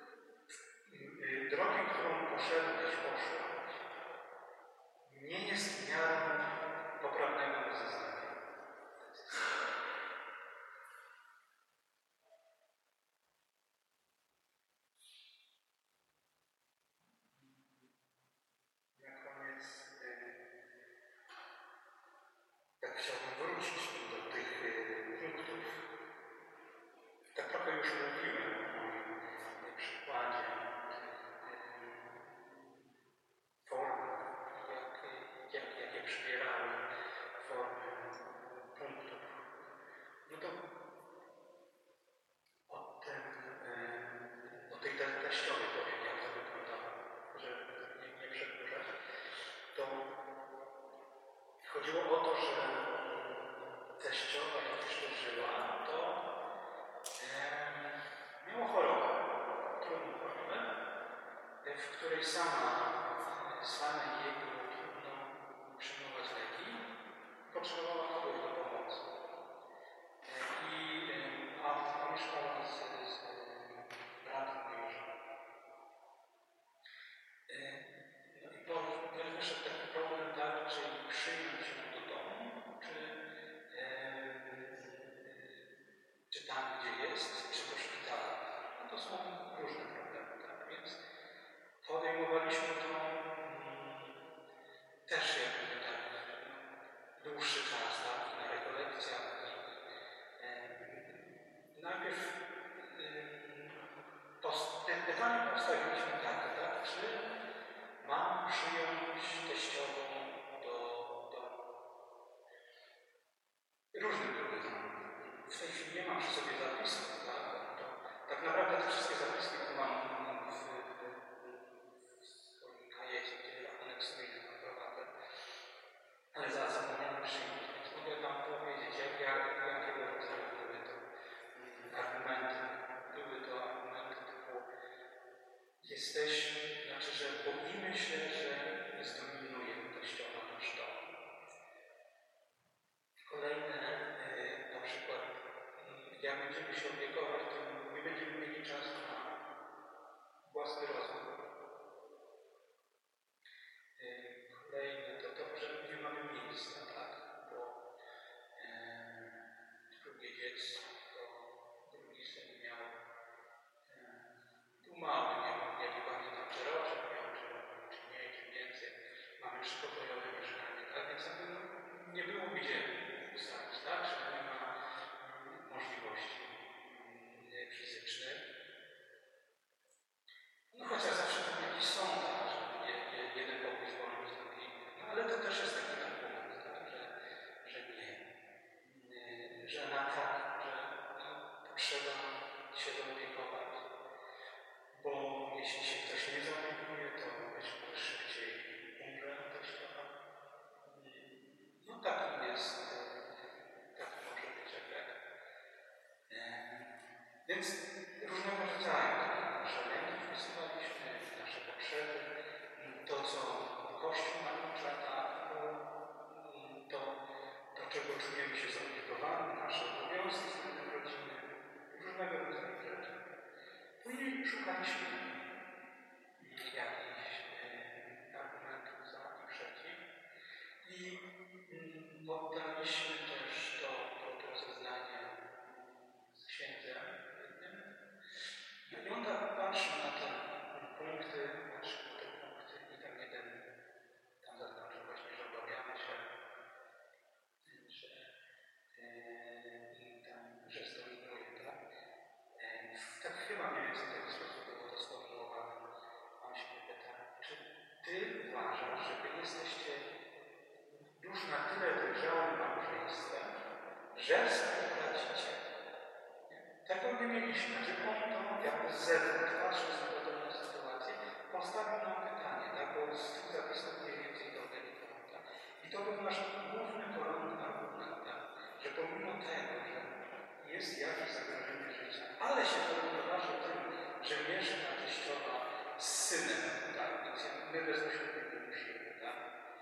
drogi, którą poszedłeś, poszłaś, nie jest miarą poprawnego rozeznania. Na koniec tak chciałbym wrócić do tych punktów. Tak trochę już mówiłem o moim przykładzie. Formy, jakie przybierały formy punktów. No to o tej teściowej powiem, jak to wyglądało, żeby nie przedłużać. To chodziło o to, że teściowa, jak jeszcze żyła, to miała chorobę, trudną chorobę, w której samej jej było trudno przyjmować leki, potrzebowała kogoś do pomocy. A mieszkała z bratem już. No i wyszedł taki problem, tak, czy przyjąć ją do domu, czy tam, gdzie jest, czy do szpitala. No to są różne problemy, tak, więc podejmowaliśmy to też jakby tak dłuższy czas. przy sobie zapisał, tak? Tak naprawdę te wszystkie zapiski, które mam w swoim kajecie, kiedy aneksuję na prowadzę, ale zapomniałem przyjąć. Więc mogę wam powiedzieć, jakiego rodzaju były to argumenty. Były to argumenty typu jesteśmy, znaczy, że boimy się, że nie zdominuje Kościoła nasz dom. Kolejne, na przykład, jak będziemy się opiekować, to nie będziemy mieli czasu na własny rozwój. Kolejne to, że nie mamy miejsca, tak? Bo drugie dziecko, drugi syn miał, tu mały, nie pamiętam, czy roczek miał, czy mniej, czy więcej. Mamy trzypokojowe mieszkanie, tak? Więc nie było gdzie ustawić, tak? Że nie ma możliwości fizycznych. No chociaż zawsze tam jakieś są, tak? Że jeden pokój zwolnił z drugi. No ale to też jest taki argument, tak? Że nie. Że na tak, że potrzeba się zaopiekować. Bo jeśli się ktoś nie zaopiekuje, to być może szybciej umrze ktoś tam. No taki jest, taki może być efekt. Więc różnego rodzaju nasze lęki wpisywaliśmy, nasze potrzeby, to co Kościół naucza, to czego czujemy się zoopiekowani, nasze obowiązki względem rodziny, różnego rodzaju rzeczy. Później szukaliśmy jakichś argumentów za i przeciw i poddaliśmy też to rozeznanie z księdzem jednym. I on tak patrzy na te punkty i tam jeden tam zaznaczył właśnie, że obawiamy się, że zdominuje, tak? Tak chyba mniej więcej w taki sposób było to sformułowane. On się mnie pyta, czy ty uważasz, że wy jesteście już na tyle dojrzałym małżeństwem, że współpracicie? Tego nie mieliśmy. Znaczy on to jakby z zewnątrz, patrząc na podobną sytuację, postawił nam pytanie, tak? Bo z tych zapisów mniej więcej to wynika. Tak? I to był nasz główny koronny argument, tak? Że pomimo tego, że jest jakieś zagrożenie życia, ale się to równoważy tym, że mieszka teściowa z synem, tak? Więc my bezpośrednio nie musimy, tak?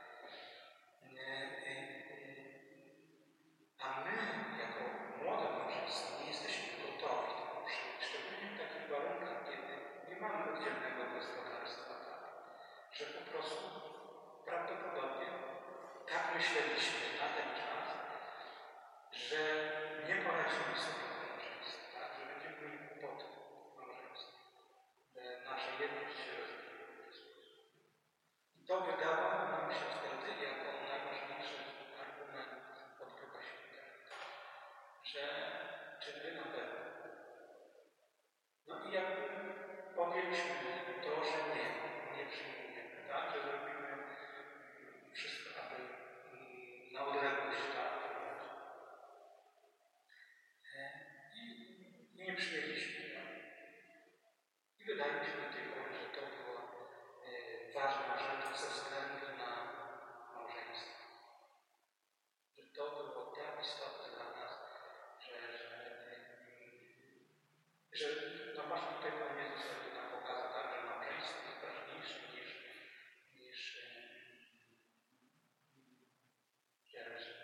A my, jako młode małżeństwo, nie jesteśmy gotowi tego przyjąć, szczególnie w takich warunkach, kiedy nie mamy oddzielnego gospodarstwa, tak? Że po prostu prawdopodobnie tak myśleliśmy na ten czas, że nie poradzimy sobie w małżeństwie, tak? Że będziemy mieli kłopoty w małżeństwie, że nasza jedność się rozwija w ten sposób. I to wydawało nam się wtedy jako najważniejszy argument od Ducha Świętego, że czy my na pewno. No i jakby podjęliśmy to, że nie przyjmujemy, tak? Że zrobimy wszystko, aby na odległość, tak? I nie przyjęliśmy. Tak? I wydaje mi się do tej pory, że to była ważna rzecz ze względu na małżeństwo. Że to było tak istotne dla nas, że no właśnie tutaj Pan Jezus sobie nam pokazał, tak, że małżeństwo jest ważniejsze niż że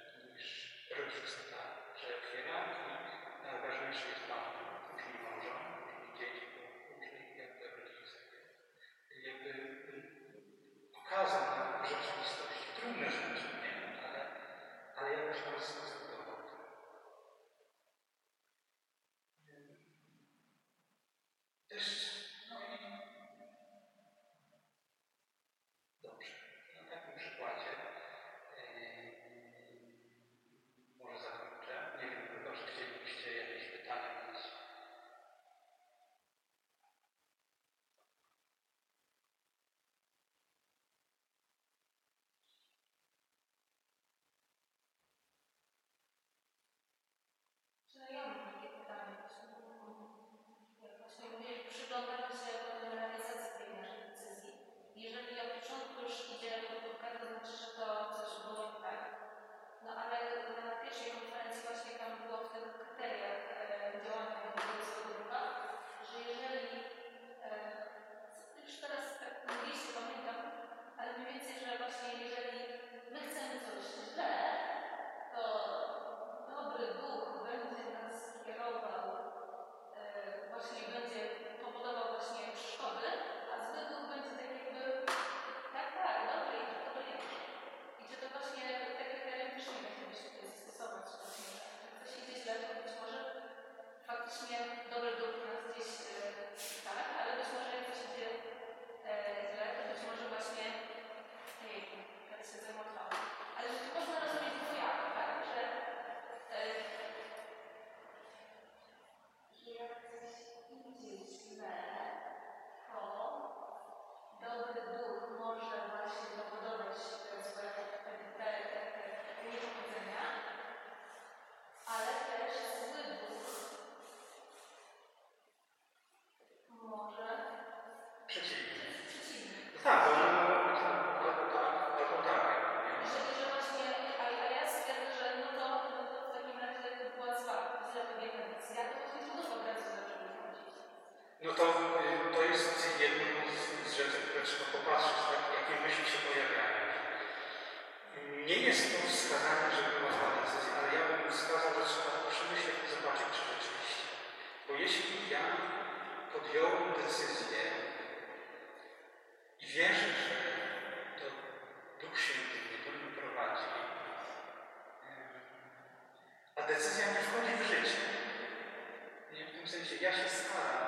decyzja nie wchodzi w życie. Nie, w tym sensie ja się staram,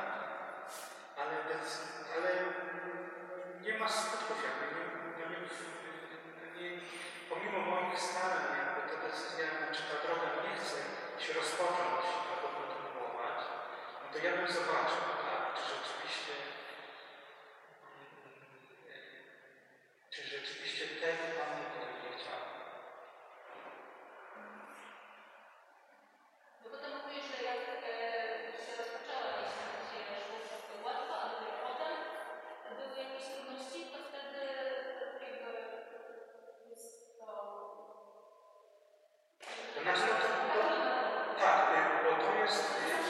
ale nie ma skutków, jakby pomimo moich starań, jakby ta decyzja, czy ta droga nie chce się rozpocząć albo kontynuować, no to ja bym zobaczył, tak, czy rzeczywiście tego Pan mnie nie chciał. No bo to mówisz, że jak się rozpoczęła się szło wszystko łatwo, a dopiero potem były jakieś trudności, to wtedy jakby jest to... To znaczy, tak, bo to jest...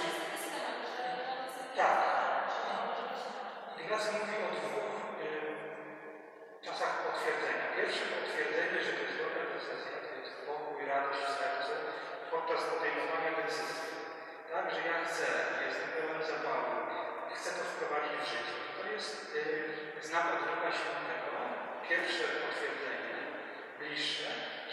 Tak. Ignacy mówi o dwóch czasach potwierdzenia. Pierwsze potwierdzenie, że to jest dobra decyzja, to jest spokój, radość w sercu podczas podejmowania decyzji. Tak, że ja chcę, jestem pełen zapału, chcę to wprowadzić w życie. To jest znak od Ducha Świętego. Pierwsze potwierdzenie, bliższe,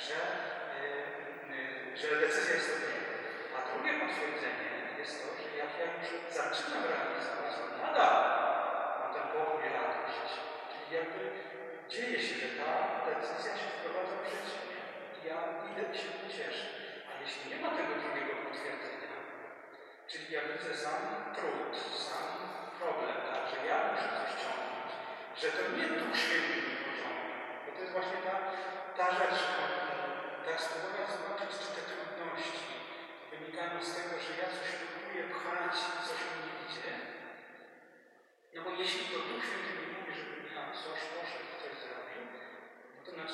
że decyzja jest podjęta. A drugie potwierdzenie jest to, że jak ja już zaczynam realizować, to nadal mam ten pokój, radość. Czyli jakby dzieje się, że ta decyzja się wprowadza w życie. I ja idę i się cieszę. A jeśli nie ma tego drugiego potwierdzenia, czyli ja widzę sam trud, sam problem, tak, że ja muszę coś ciągnąć, że to nie Duch Święty mi pociągnie. Bo to jest właśnie ta rzecz, tak spróbować zobaczyć, czy te trudności wynikają z tego, że ja coś próbuję pchać i coś mi nie idzie. No bo jeśli to Duch Święty mi mówi, żebym ja coś poszedł, coś zrobił, no to znaczy,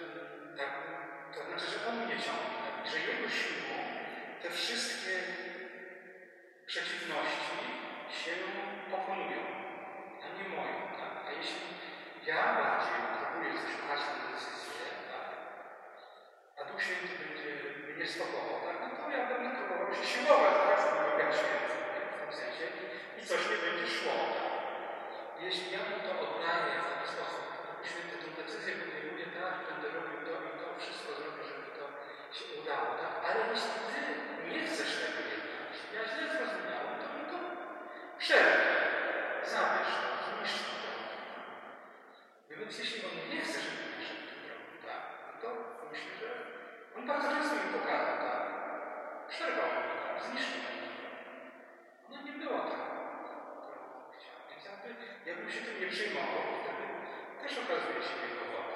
że On mnie ciągnie, tak? I że Jego siłą te wszystkie przeciwności się pokonują, a nie moją, tak? A jeśli ja bardziej próbuję coś pchać na decyzję, tak? A Duch Święty będzie mnie stopował, tak? No to ja będę próbował się siłować, tak? Z tym Duchem Świętym, w tym sensie i coś nie będzie szło, tak? Jeśli ja mu to oddaję w taki sposób, Duch Święty tę decyzję podejmuje, tak? Będę robił to i to, wszystko zrobię, żeby to się udało, tak? Ale jeśli Ty nie chcesz tego jednak, jeśli ja źle zrozumiałem, to mi to przerwę, zabierz to, zniszcz to. No więc jeśli On nie chce, żebym wyszedł tym drogą, tak? No to myślę, że On bardzo często mi pokazał, tak? Przerwał mi, tak? Zniszczył mi to. Ona nie była tak. Więc ja bym się tym nie przejmował, bo wtedy też okazuje się Jego wolą.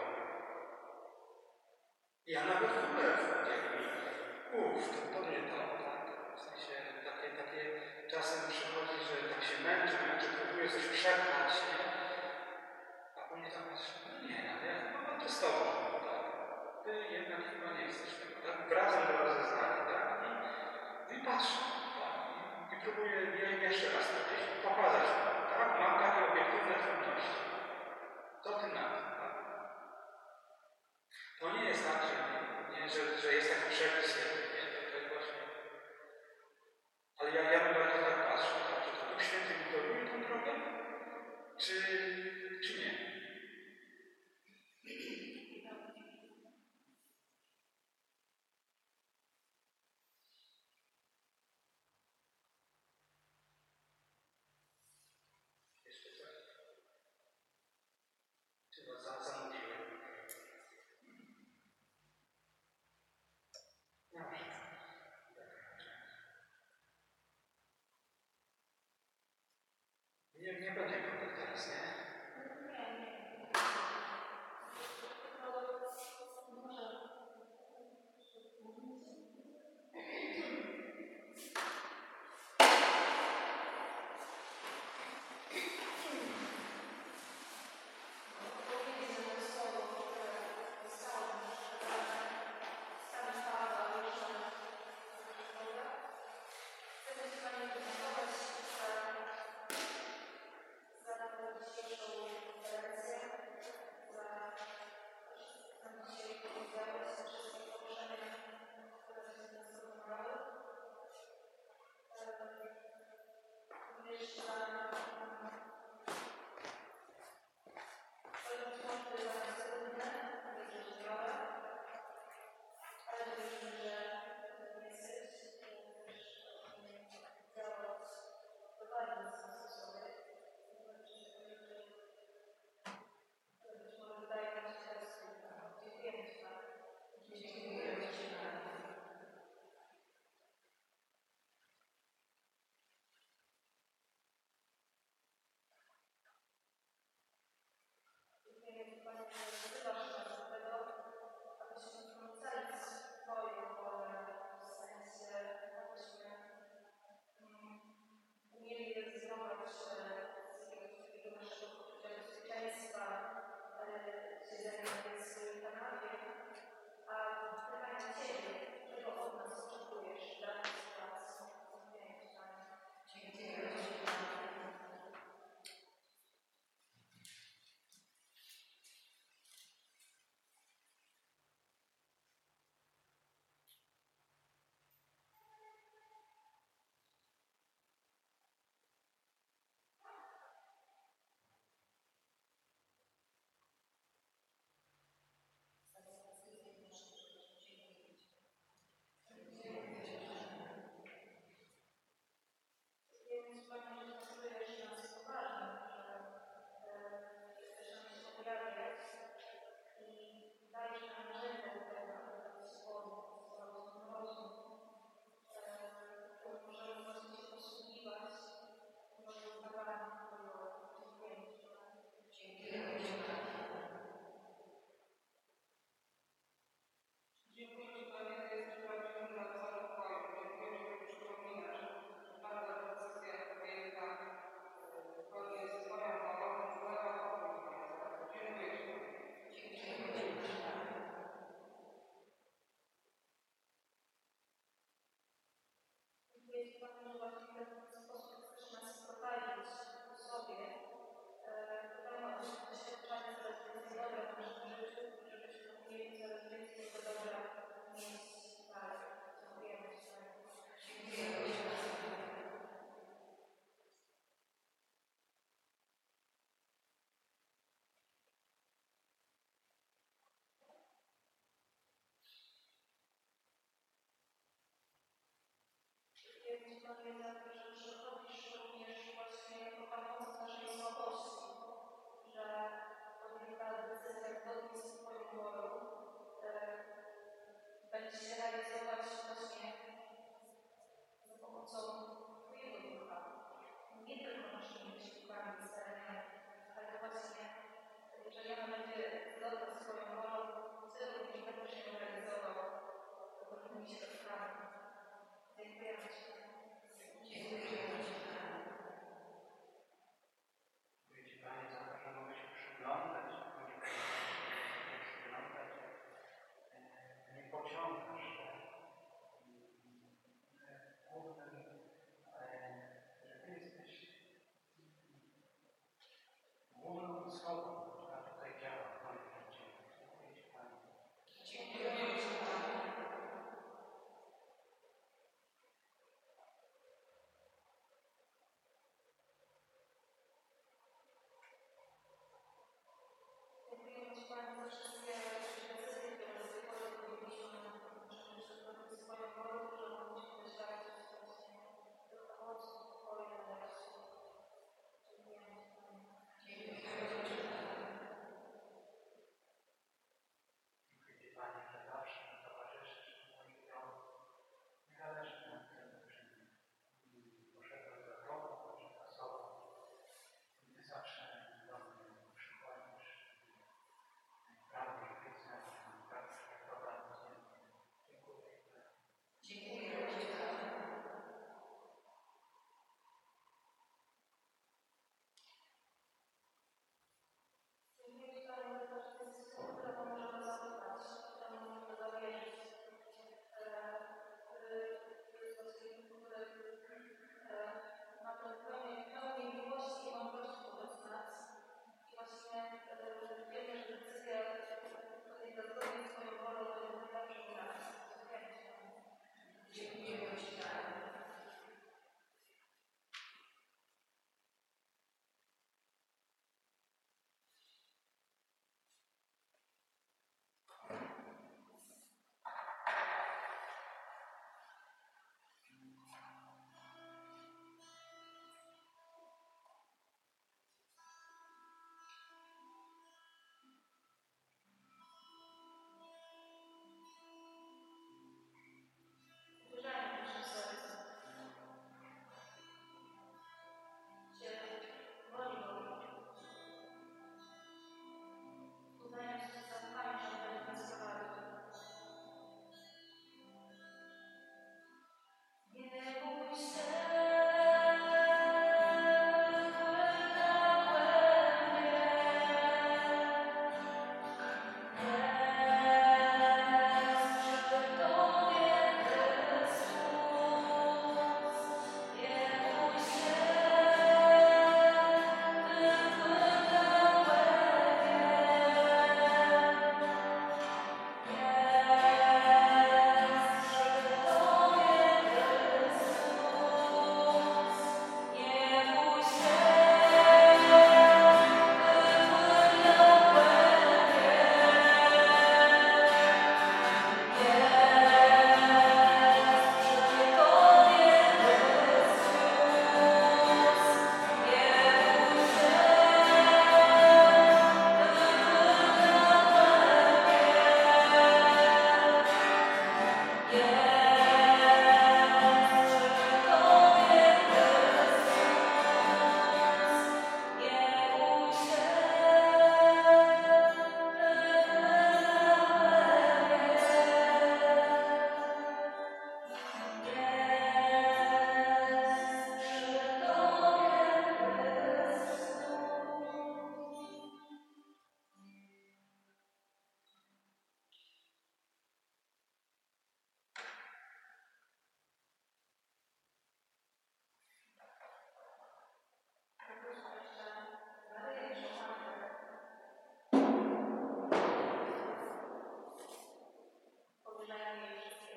Ja nawet w ogóle to nie to, tak? W sensie takie czasem przychodzi, że tak się męczę, próbuję coś przepchać, nie? A po mnie tam patrzy, no nie, ale ja chyba mam to z Tobą, tak? Ty jednak chyba nie chcesz tego, tak? Wracam do rozeznania, tak? I patrzę, tak? I próbuję jeszcze raz powiedzieć, pokazać, tak? Mam takie obiektywne trudności. Co Ty na to, tak? To nie jest tak, że jest taki przepis, nie? To jest właśnie... Ale ja bym bardzo tak patrzył, tak? Czy to Duch Święty mi kieruje tą drogę? Czy nie? Jeszcze coś? Czy was zamówiłem? Dobrze. Nie będzie problem teraz, nie? Panie za to, że przychodzisz również właśnie jako pomoc naszej słabości, że podjęta decyzja zgodnie z Twoją wolą będzie się realizować właśnie za pomocą Twojego ducha. Nie tylko naszymi wysiłkami, staraniami, ale właśnie, jeżeli ona będzie zgodna z Twoją wolą, Ty również będziesz ją realizował różnymi środkami. Dziękujemy Ci. Dziękuję Ci, Panie, za to, że mogę się przyglądać, nie pociągasz głównym, że Ty jesteś główną osobą, która tutaj działa w moim życiu. Dziękuję Ci, Panie. Dziękuję Ci, Panie. Dziękujemy Ci, Panie, za wszystkie decyzje, które do tej pory podjęliśmy, że zgodnie z Twoją wolą, że mogliśmy doświadczyć właśnie tych owoców Twojej radości. Dziękujemy Ci, Panie. Dziękuję Ci, Panie, że zawsze towarzyszysz moich drogach, niezależnie od tego, czy poszedłem za Tobą, czy za sobą. Ty zawsze do mnie przychodzisz. Prawo życia, prawo prowadzenia. Dziękuję. Dziękuję Ci. Dziękuję Ci, Panie, za to, że Ty jesteś osobą, którą możemy zaufać, którą możemy zawierzyć. Ma tę pełnię miłości i mądrości wobec nas. I właśnie wiemy, że decyzja podjęta zgodnie z Twoją wolą będzie najlepsza dla nas. Dziękuję Ci, Panie.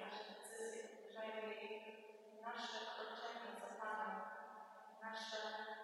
nasze